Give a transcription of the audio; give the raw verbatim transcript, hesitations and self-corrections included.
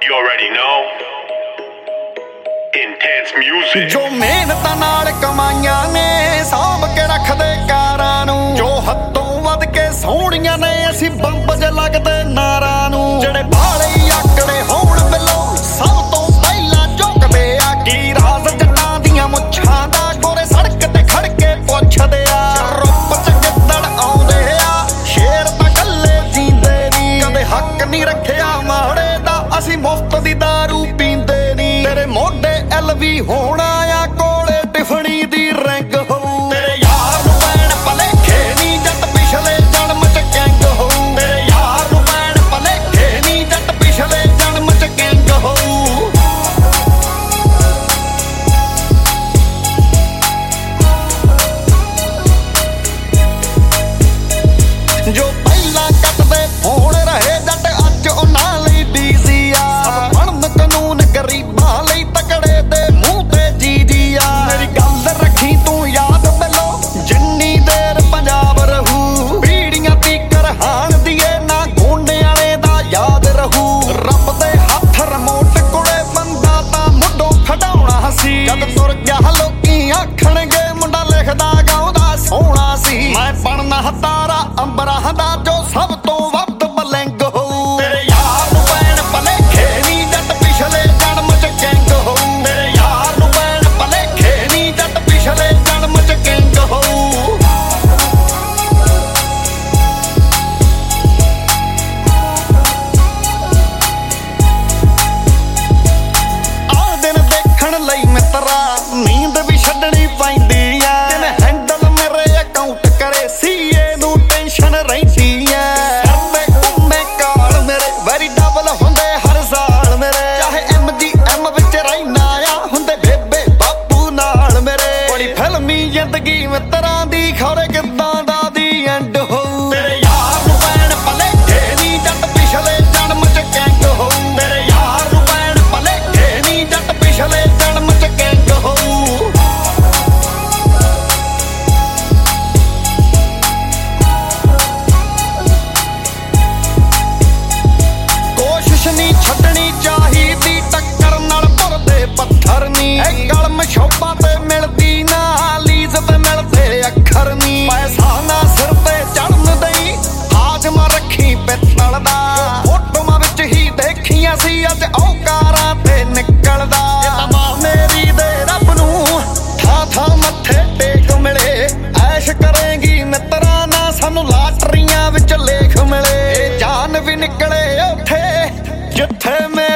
You already know. Intense music. ਜੋ ਮਿਹਨਤਾਂ ਨਾਲ ਕਮਾਈਆਂ ਨੇ ਸਾਂਭ ਕੇ ਰੱਖਦੇ ਕਾਰਾਂ ਨੂੰ, ਜੋ ਹੱਦੋਂ ਵੱਧ ਕੇ ਸੋਹਣੀਆਂ ਨੇ ਅਸੀਂ ਬੰਬ ਜ ਲੱਗਦੇ ਨਾਰਾਂ ਨੂੰ। ਜਿਹੜੇ ਬਾਲੇ ਆਕੜੇ ਹੋਣ ਬਿੱਲੋ ਸਭ ਤੋਂ ਪਹਿਲਾਂ ਝੁਕਦੇ ਆ, ਕੀ ਰਾਜ਼ ਜੱਟਾਂ ਦੀਆਂ ਮੁੱਛਾਂ ਦਾ ਗੋਰੇ ਸੜਕ ਤੇ ਖੜ ਕੇ ਪੁੱਛਦੇ ਆ। ਰੁੱਪ ਚ ਗਿੱਦੜ ਆਉਂਦੇ ਆ, ਸ਼ੇਰ ਤਾਂ ਕੱਲੇ ਜੀਂਦੇ ਨੀ, ਕਦੇ ਹੱਕ ਨਹੀਂ ਰੱਖਿਆ ਮਾੜੇ ਦਾ, ਅਸੀਂ ਮੁਫਤ ਦੀ ਦਾਰੂ ਪੀਂਦੇ ਨੀ। ਤੇਰੇ ਮੋਢੇ ਐਲ ਵੀ ਹੋਣਾ ਆ, ਕੋਲੇ ਟਿਫਣੀ ਦੀ ਰਿੰਗ ਹੋਊ। ਤੇਰੇ ਯਾਰ ਨੂੰ ਪੈਣ ਭਲੇਖੇ ਨੀ ਜੱਟ ਪਿਛਲੇ ਜਨਮ ਚ ਗੈਂਗ ਹੋਊ। ਤੇਰੇ ਯਾਰ ਨੂੰ ਪੈਣ ਭਲੇਖੇ ਨੀ ਜੱਟ ਪਿਛਲੇ ਜਨਮ ਚ ਗੈਂਗ ਹੋਊ। ਜੋ ਪਹਿਲਾਂ ਕੱਟਦੇ ਫੋਨ ਰਹੇ ਜੱਟ ਅੱਜ ਉਹਨਾਂ ਲਈ ਡੀਜ਼ੀ ਆ। ਸਭ ਬਣਨ ਕਾਨੂੰਨ ਗਰੀਬਾਂ ਲਈ ਤਕੜੇ ਦੇ ਮੂੰਹ ਤੇ ਜੀ ਜੀ ਆ। ਮੇਰੀ ਗੱਲ ਰੱਖੀ ਤੂੰ ਯਾਦ ਬਿੱਲੋ, ਜਿੰਨੀ ਦੇਰ ਪੰਜਾਬ ਰਹੂ ਪੀੜੀਆਂ ਤੀਕਰ ਹਾਣ ਦੀਏ ਨਾ ਗੋਨੇ ਵਾਲੇ ਦਾ ਯਾਦ ਰਹੂ। ਰੱਬ ਦੇ ਹੱਥ ਰਿਮੋਟ ਕੋਲੇ ਬੰਦਾ ਤਾਂ ਮੁੱਢੋਂ ਖਡਾਉਣਾ ਸੀ, ਜਦ ਤੁਰ ਗਿਆ ਲੋਕੀ ਆਖਣਗੇ ਮੁੰਡਾ ਲਿਖਦਾ ਗਾਉਂਦਾ ਸੋਹਣਾ ਸੀ। ਮੈਂ ਬਣਨਾ ਤਾਰਾ ਅੰਬਰਾਂ ਦਾ ਜੋ ਸਭ ਤੋਂ ਵੱਧ ਬਲੈਂਗ ਹੋਊ। ਤੇਰੇ ਯਾਰ ਨੂੰ ਪੈਣ ਭਲੇਖੇ ਨੀ ਜੱਟ ਪਿਛਲੇ ਜਨਮ ਚ ਗੈਂਗ ਹੋਊ। ਤੇਰੇ ਯਾਰ ਨੂੰ ਪੈਣ ਭਲੇਖੇ ਨੀ ਜੱਟ ਪਿਛਲੇ ਜਨਮ ਚ ਗੈਂਗ ਹੋਊ। ਆਹ ਦਿਨ ਦੇਖਣ ਲਈ ਮਿੱਤਰਾ ਨੀਂਦ ਵੀ ਛੱਡਣੀ ਪੈਂਦੀ ਆ। ਦਿਨ ਹੈਂਡਲ ਮੇਰੇ ਅਕਾਊਂਟ ਕਰੇ ਸੀਏ ਨੂੰ ਟੈਨਸ਼ਨ ਰਹਿੰਦੀ ਐ। ਅੱਬੇ ਘੁੰਮੇ ਕਾਲ ਮੇਰੇ ਵੈਰੀ ਡਬਲ ਹੁੰਦੇ ਹਰ ਸਾਲ ਮੇਰੇ, ਚਾਹੇ ਐਮ ਜੀ ਐਮ ਵਿੱਚ ਰਹਿਣਾ ਆ ਹੁੰਦੇ ਬੇਬੇ ਬਾਪੂ ਨਾਲ ਮੇਰੇ। ਬੜੀ ਫਿਲਮੀ ਜ਼ਿੰਦਗੀ ਮਿੱਤਰਾਂ ਦੀ ਖੌਰੇ ਕਿੱਦਾਂ ਦਾ ਦੀ ਐਂਡ ਹੋਊ। ਤੇਰੇ ਯਾਰ ਨੂੰ ਪੈਣ ਭਲੇਖੇ ਨੀ ਜੱਟ ਪਿਛਲੇ ਜਨਮ ਚ ਗੈਂਗ ਹੋਊ। ਤੇਰੇ ਯਾਰ ਨੂੰ ਪੈਣ ਭਲੇਖੇ ਨੀ ਜੱਟ ਪਿਛਲੇ ਜਨਮ ਚ ਗੈਂਗ ਹੋਊ। ਕੋਸ਼ਿਸ਼ ਨਹੀਂ ਛੱਡਣੀ ਚਾਹੀਦੀ, ਟੱਕਰ ਨਾਲ ਭੁਰਦੇ ਪੱਥਰ ਨੀ। ਇਹ ਕਲਮ ਸ਼ੋਭਾ ਤੇ ਮਿਲਦੀ ਨਾ, ਲੀਜ਼ ਤੇ ਮਿਲਦੇ ਅੱਖਰ ਨੀ। ਪੈਸਾ ਨਾ ਸਿਰ ਤੇ ਚੜਨ ਦਈ, ਹਾਜ਼ਮਾ ਰੱਖੀ ਪਿੱਤਲ ਦਾ। ਫੋਟੋਆਂ ਵਿੱਚ ਹੀ ਦੇਖੀਆਂ ਸੀ ਅੱਜ ਔਕਾਰਾਂ ਤੇ ਨਿਕਲਦਾ। ਇਹ ਤਾਂ ਮਾਂ ਮੇਰੀ ਦੇ ਰੱਬ ਨੂੰ ਥਾਂ ਥਾਂ ਮੱਥੇ ਟੇਕ ਮਿਲੇ, ਐਸ਼ ਕਰੇਗੀ ਮਿੱਤਰਾਂ ਨਾ ਸਾਨੂੰ ਲਾਟਰੀਆਂ ਵਿੱਚ ਲੇਖ ਮਿਲੇ। ਇਹ ਜਾਨ ਵੀ ਨਿਕਲੇ ਉੱਥੇ ਜਿੱਥੇ